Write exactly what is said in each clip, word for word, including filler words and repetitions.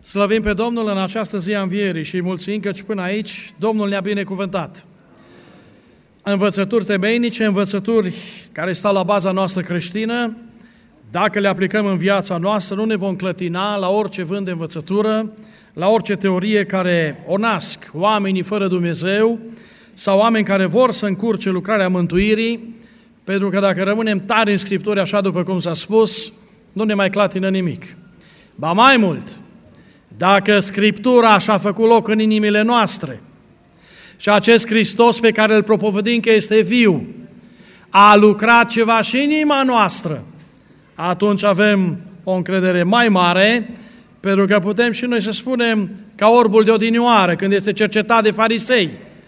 Slăvim pe Domnul în această zi a învierii și îi mulțumim căci până aici Domnul ne-a binecuvântat. Învățături temeinice, învățături care stau la baza noastră creștină, dacă le aplicăm în viața noastră, nu ne vom clătina la orice vânt de învățătură, la orice teorie care o nasc oamenii fără Dumnezeu sau oameni care vor să încurce lucrarea mântuirii, pentru că dacă rămânem tari în Scripturi, așa după cum s-a spus, nu ne mai clatină nimic. Ba mai mult, dacă Scriptura și-a făcut loc în inimile noastre și acest Hristos pe care îl propovădim că este viu, a lucrat ceva și în inima noastră, atunci avem o încredere mai mare, pentru că putem și noi să spunem ca orbul de odinioară, când este cercetat de farisei.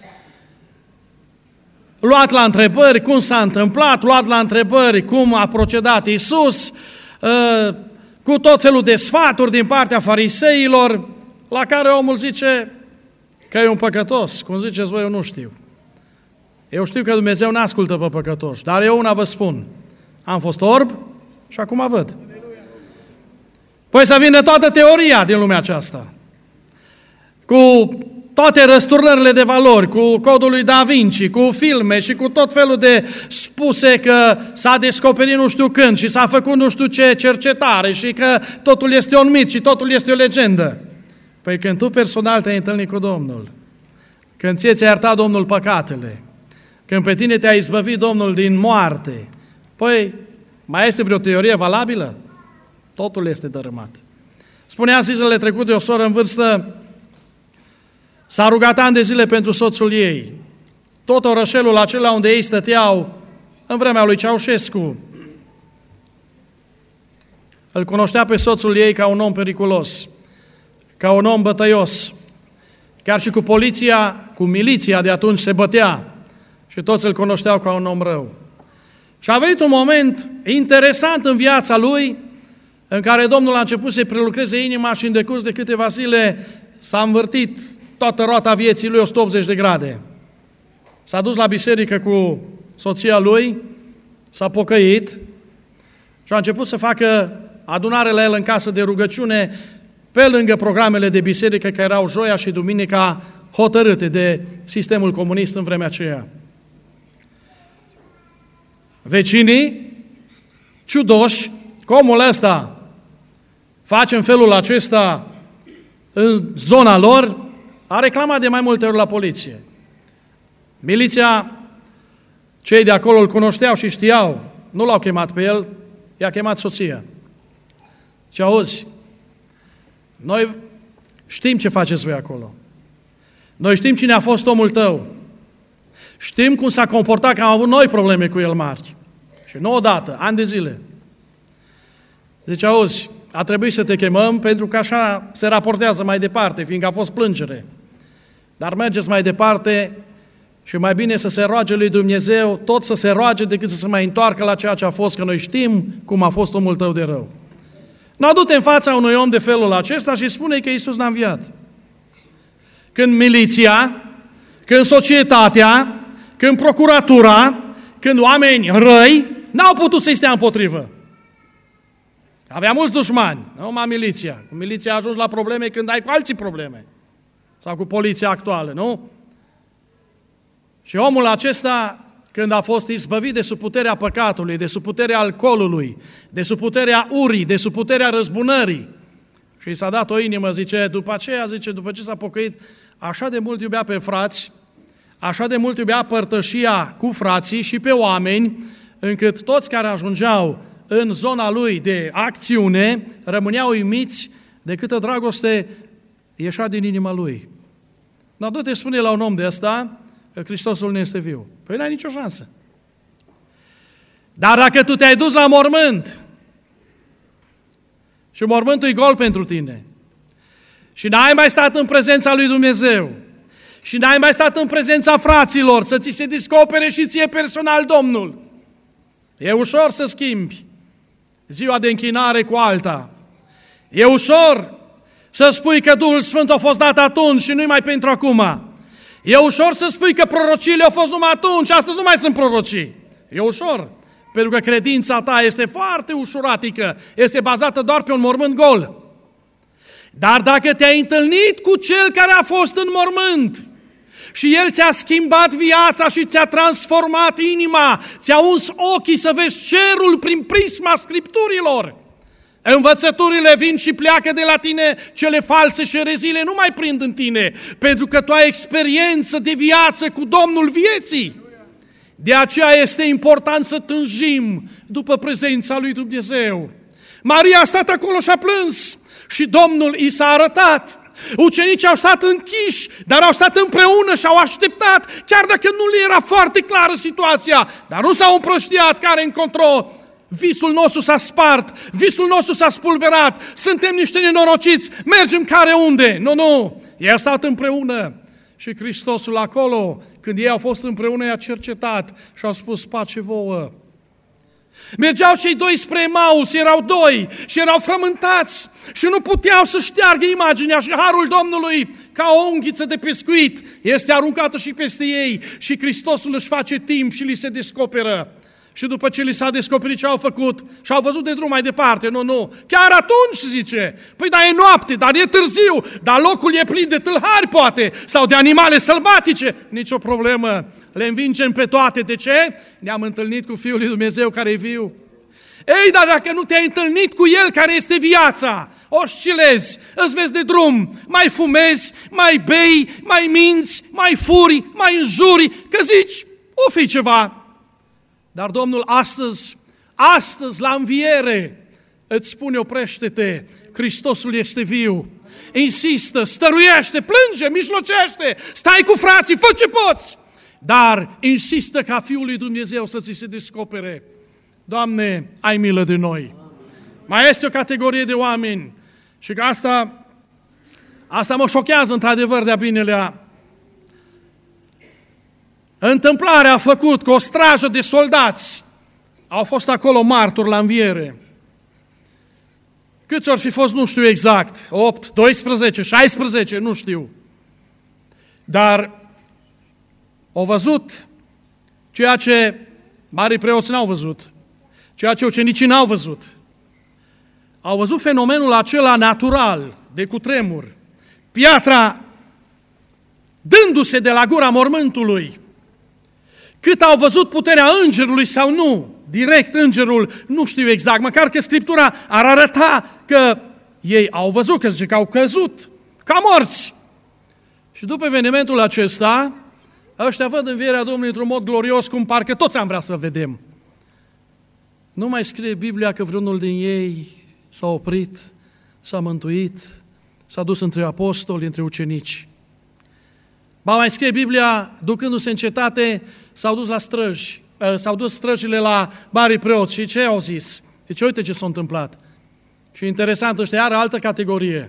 Luat la întrebări cum s-a întâmplat, luat la întrebări cum a procedat Iisus, cu tot felul de sfaturi din partea fariseilor, la care omul zice că e un păcătos. Cum ziceți voi, eu nu știu. Eu știu că Dumnezeu nu ascultă pe păcătoși, dar eu una vă spun, am fost orb și acum văd. Păi să vină toată teoria din lumea aceasta, cu toate răsturnările de valori, cu codul lui Da Vinci, cu filme și cu tot felul de spuse că s-a descoperit nu știu când și s-a făcut nu știu ce cercetare și că totul este un mit și totul este o legendă. Păi când tu personal te-ai întâlnit cu Domnul, când ție ți-a iertat Domnul păcatele, când pe tine te-a izbăvit Domnul din moarte, păi mai este vreo teorie valabilă? Totul este dărâmat. Spunea zilele trecute o soră în vârstă, s-a rugat ani de zile pentru soțul ei. Tot orășelul acela unde ei stăteau în vremea lui Ceaușescu îl cunoștea pe soțul ei ca un om periculos, ca un om bătăios. Chiar și cu poliția, cu miliția de atunci se bătea și toți îl cunoșteau ca un om rău. Și a venit un moment interesant în viața lui, în care Domnul a început să-i prelucreze inima și în decurs de câteva zile s-a învârtit toată roata vieții lui o sută optzeci de grade. S-a dus la biserică cu soția lui, s-a pocăit și a început să facă adunare la el în casă de rugăciune, pe lângă programele de biserică care erau joia și duminica hotărâte de sistemul comunist în vremea aceea. Vecinii, ciudoși, că omul ăsta face în felul acesta în zona lor, a reclamat de mai multe ori la poliție. Miliția, cei de acolo îl cunoșteau și știau, nu l-au chemat pe el, i-a chemat soția. Și auzi, noi știm ce faceți voi acolo. Noi știm cine a fost omul tău. Știm cum s-a comportat, că am avut noi probleme cu el mari. Și nu odată, ani de zile. Zice, auzi, a trebuit să te chemăm pentru că așa se raportează mai departe, fiindcă a fost plângere. Dar mergeți mai departe și mai bine să se roage lui Dumnezeu, tot să se roage decât să se mai întoarcă la ceea ce a fost, că noi știm cum a fost omul tău de rău. Nu du-te în fața unui om de felul acesta și spune că Iisus n-a înviat. Când miliția, când societatea, când procuratura, când oameni răi n-au putut să-i stea împotrivă. Avea mulți dușmani, nu numai miliția. Cu miliția a ajuns la probleme când ai cu alții probleme. Sau cu poliția actuală, nu? Și omul acesta, când a fost izbăvit de sub puterea păcatului, de sub puterea alcoolului, de sub puterea urii, de sub puterea răzbunării, și i s-a dat o inimă, zice, după aceea, zice, după ce s-a pocăit, așa de mult iubea pe frați, așa de mult iubea părtășia cu frații și pe oameni, încât toți care ajungeau în zona lui de acțiune rămâneau uimiți de câtă dragoste ieșea din inima lui. Dar du-te spune la un om de ăsta că Hristosul nu este viu. Păi n-ai nicio șansă. Dar dacă tu te-ai dus la mormânt și mormântul e gol pentru tine și n-ai mai stat în prezența lui Dumnezeu și n-ai mai stat în prezența fraților să ți se descopere și ție personal Domnul, e ușor să schimbi ziua de închinare cu alta. E ușor să spui că Duhul Sfânt a fost dat atunci și nu-i mai pentru acum. E ușor să spui că prorociile au fost numai atunci, astăzi nu mai sunt prorocii. E ușor, pentru că credința ta este foarte ușuratică, este bazată doar pe un mormânt gol. Dar dacă te-ai întâlnit cu Cel care a fost în mormânt și El ți-a schimbat viața și ți-a transformat inima, ți-a uns ochii să vezi cerul prin prisma Scripturilor, învățăturile vin și pleacă de la tine, cele false și erezile nu mai prind în tine, pentru că tu ai experiență de viață cu Domnul vieții. De aceea este important să tânjim după prezența lui Dumnezeu. Maria a stat acolo și a plâns și Domnul i s-a arătat. Ucenicii au stat închiși, dar au stat împreună și au așteptat, chiar dacă nu le era foarte clară situația, dar nu s-au împrăștiat care încotro. Visul nostru s-a spart, visul nostru s-a spulberat, suntem niște nenorociți, mergem care unde? Nu, nu, ei au stat împreună și Hristosul acolo, când ei au fost împreună, i-a cercetat și au spus pace vouă. Mergeau cei doi spre Emaus, erau doi și erau frământați și nu puteau să șteargă imaginea și harul Domnului, ca o unghiță de pescuit, este aruncată și peste ei și Hristosul își face timp și li se descoperă. Și după ce li s-a descoperit ce au făcut și au văzut de drum mai departe, nu, nu, chiar atunci zice, păi da, e noapte, dar e târziu, dar locul e plin de tâlhari poate, sau de animale sălbatice, nicio problemă, le învingem pe toate, de ce? Ne-am întâlnit cu Fiul lui Dumnezeu care e viu. Ei, dar dacă nu te-ai întâlnit cu El care este viața, oscilezi, îți vezi de drum, mai fumezi, mai bei, mai minți, mai furi, mai înjuri, că zici, o fi ceva. Dar Domnul astăzi, astăzi la înviere, îți spune, oprește-te, Hristosul este viu. Insistă, stăruiește, plânge, mijlocește, stai cu frații, fă ce poți. Dar insistă ca Fiul lui Dumnezeu să ți se descopere. Doamne, ai milă de noi. Mai este o categorie de oameni și că asta, asta mă șochează într-adevăr de-a binelea. Întâmplarea a făcut că o strajă de soldați au fost acolo martori la înviere. Câți ori fi fost, nu știu exact, opt, doisprezece, șaisprezece, nu știu. Dar au văzut ceea ce marii preoți n-au văzut, ceea ce ucenicii n-au văzut. Au văzut fenomenul acela natural, de cutremur, piatra dându-se de la gura mormântului. Cât au văzut puterea îngerului sau nu, direct îngerul, nu știu exact, măcar că Scriptura ar arăta că ei au văzut, că zice că au căzut, ca morți. Și după evenimentul acesta, ăștia văd învierea Domnului într-un mod glorios, cum parcă toți am vrea să vedem. Nu mai scrie Biblia că vreunul din ei s-a oprit, s-a mântuit, s-a dus între apostoli, între ucenici. Ba mai scrie Biblia, ducându-se în cetate, s-au dus la străji, s-au dus străjile la marii preoți și ce au zis? Deci uite ce s-a întâmplat. Și interesant, ăștia are altă categorie.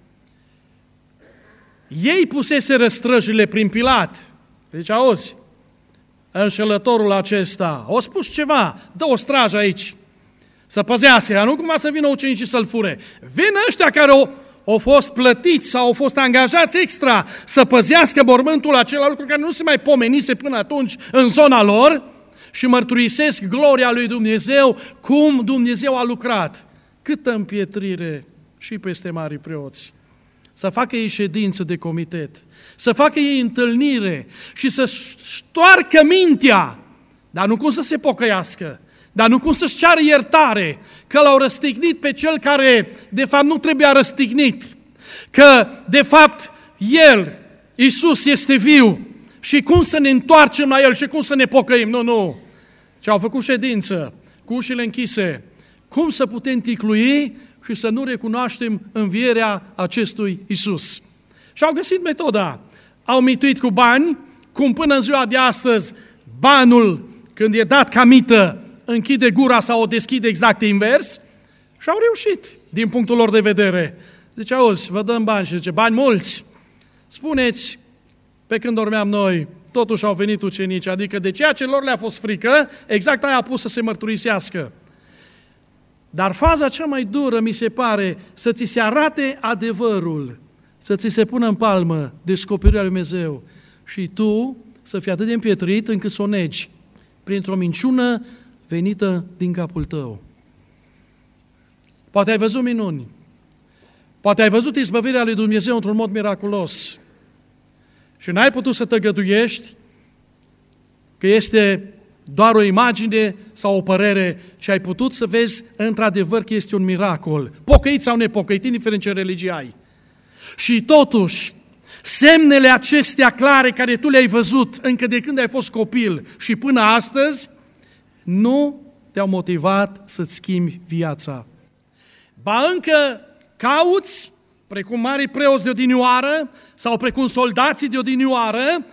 Ei puseseră străjile prin Pilat. Deci auzi, înșelătorul acesta a spus ceva, dă o strajă aici, să păzească, nu cumva să vină ucenicii să-l fure. Vin ăștia care au, au fost plătiți sau au fost angajați extra să păzească mormântul acela, lucru care nu se mai pomenise până atunci în zona lor și mărturisesc gloria lui Dumnezeu, cum Dumnezeu a lucrat. Câtă împietrire și peste marii preoți. Să facă ei ședință de comitet, să facă ei întâlnire și să stoarcă mintea, dar nu cum să se pocăiască, dar nu cum să-și ceară iertare, că l-au răstignit pe cel care de fapt nu trebuia răstignit, că de fapt El, Iisus, este viu și cum să ne întoarcem la El și cum să ne pocăim. Nu, nu. Ce au făcut ședință cu ușile închise, cum să putem ticlui și să nu recunoaștem învierea acestui Iisus. Și au găsit metoda. Au mituit cu bani, cum până în ziua de astăzi banul, când e dat ca mită, închide gura sau o deschide exact invers și au reușit, din punctul lor de vedere. Zice, auzi, vă dăm bani și zice, bani mulți. Spuneți, pe când dormeam noi, totuși au venit ucenici, adică de ceea ce lor le-a fost frică, exact aia a pus să se mărturisească. Dar faza cea mai dură, mi se pare, să ți se arate adevărul, să ți se pună în palmă descoperirea lui Dumnezeu și tu să fii atât de împietrit încât să o negi printr-o minciună venită din capul tău. Poate ai văzut minuni, Poate ai văzut izbăvirea lui Dumnezeu într-un mod miraculos și n-ai putut să tăgăduiești că este doar o imagine sau o părere, ci ai putut să vezi într-adevăr că este un miracol, pocăit sau nepocăit, indiferent ce religie ai. Și totuși, semnele acestea clare care tu le-ai văzut încă de când ai fost copil și până astăzi, nu te-au motivat să-ți schimbi viața. Ba încă cauți, precum mari preoți de odinioară sau precum soldații de odinioară,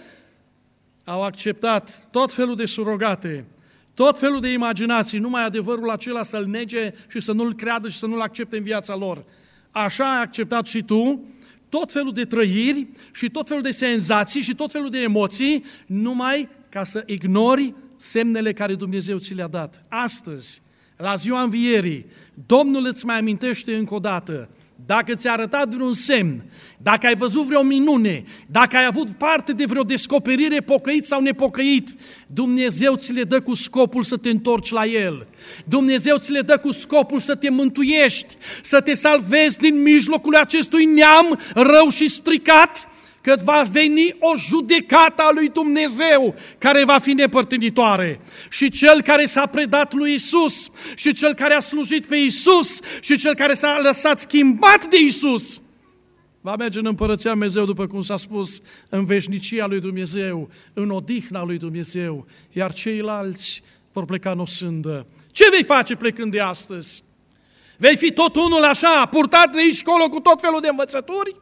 au acceptat tot felul de surogate, tot felul de imaginații, numai adevărul acela să-l nege și să nu-l creadă și să nu-l accepte în viața lor. Așa ai acceptat și tu tot felul de trăiri și tot felul de senzații și tot felul de emoții, numai ca să ignori semnele care Dumnezeu ți le-a dat. Astăzi, la ziua învierii, Domnul îți mai amintește încă o dată, dacă ți-a arătat vreun semn, dacă ai văzut vreo minune, dacă ai avut parte de vreo descoperire, pocăit sau nepocăit, Dumnezeu ți le dă cu scopul să te întorci la El. Dumnezeu ți le dă cu scopul să te mântuiești, să te salvezi din mijlocul acestui neam rău și stricat, că va veni o judecată a lui Dumnezeu care va fi nepărtinitoare. Și cel care s-a predat lui Isus, și cel care a slujit pe Isus, și cel care s-a lăsat schimbat de Isus, va merge în Împărăția Dumnezeu, după cum s-a spus, în veșnicia lui Dumnezeu, în odihna lui Dumnezeu, iar ceilalți vor pleca în osândă. Ce vei face plecând de astăzi? Vei fi tot unul așa, purtat de aici colo cu tot felul de învățături?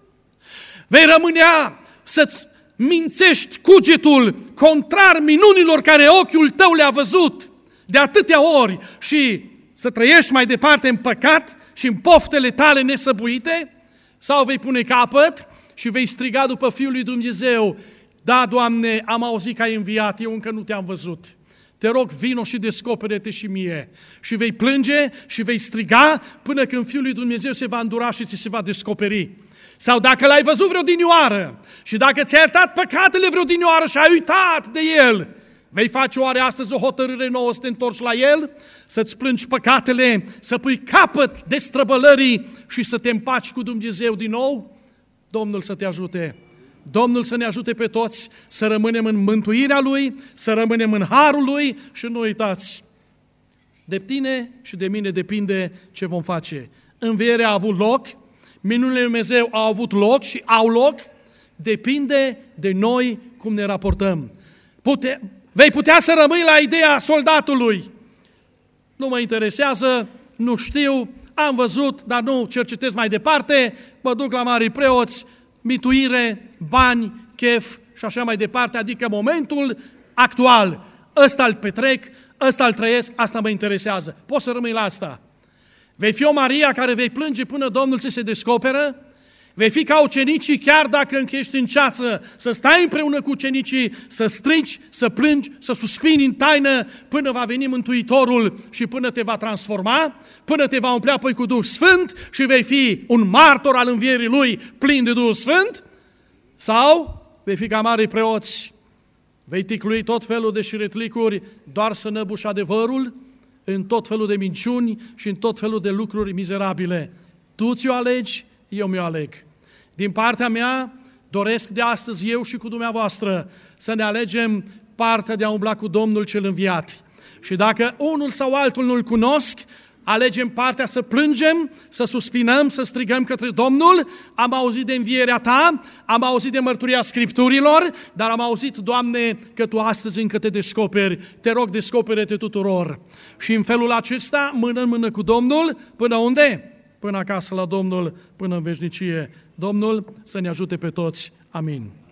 Vei rămânea să-ți mințești cugetul contrar minunilor care ochiul tău le-a văzut de atâtea ori și să trăiești mai departe în păcat și în poftele tale nesăbuite? Sau vei pune capăt și vei striga după Fiul lui Dumnezeu: da, Doamne, am auzit că ai înviat, eu încă nu te-am văzut. Te rog, vino și descopere-te și mie. Și vei plânge și vei striga până când Fiul lui Dumnezeu se va îndura și ți se va descoperi. Sau dacă l-ai văzut vreo dinioară și dacă ți-ai iertat păcatele vreo dinioară și ai uitat de El, vei face oare astăzi o hotărâre nouă să te întorci la El, să-ți plângi păcatele, să pui capăt destrăbălării și să te împaci cu Dumnezeu din nou? Domnul să te ajute! Domnul să ne ajute pe toți să rămânem în mântuirea Lui, să rămânem în harul Lui și nu uitați, de tine și de mine depinde ce vom face. Învierea a avut loc, minunile lui Dumnezeu au avut loc și au loc, depinde de noi cum ne raportăm. Pute, vei putea să rămâi la ideea soldatului. Nu mă interesează, nu știu, am văzut, dar nu cercetez mai departe, mă duc la mari preoți, mituire, bani, chef și așa mai departe, adică momentul actual. Ăsta îl petrec, ăsta îl trăiesc, asta mă interesează. Poți să rămâi la asta. Vei fi o Maria care vei plânge până Domnul ți se descoperă? Vei fi ca ucenicii, chiar dacă încă ești în ceață, să stai împreună cu ucenicii, să strici, să plângi, să suspini în taină până va veni Mântuitorul și până te va transforma, până te va umplea apoi cu Duh Sfânt și vei fi un martor al învierii Lui plin de Duh Sfânt? Sau vei fi ca mari preoți, vei ticlui tot felul de șiretlicuri doar să năbuși adevărul în tot felul de minciuni și în tot felul de lucruri mizerabile. Tu ți-o alegi, eu mi-o aleg. Din partea mea, doresc de astăzi eu și cu dumneavoastră să ne alegem partea de a umbla cu Domnul cel înviat. Și dacă unul sau altul nu-L cunosc, alegem partea să plângem, să suspinăm, să strigăm către Domnul. Am auzit de învierea Ta, am auzit de mărturia Scripturilor, dar am auzit, Doamne, că Tu astăzi încă te descoperi. Te rog, descopere-te tuturor. Și în felul acesta, mână în mână cu Domnul, până unde? Până acasă la Domnul, până în veșnicie. Domnul să ne ajute pe toți. Amin.